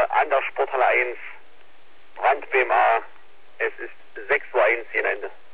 an der Sporthalle 1, Brand BMA. Es ist 6:01 Uhr, Ende.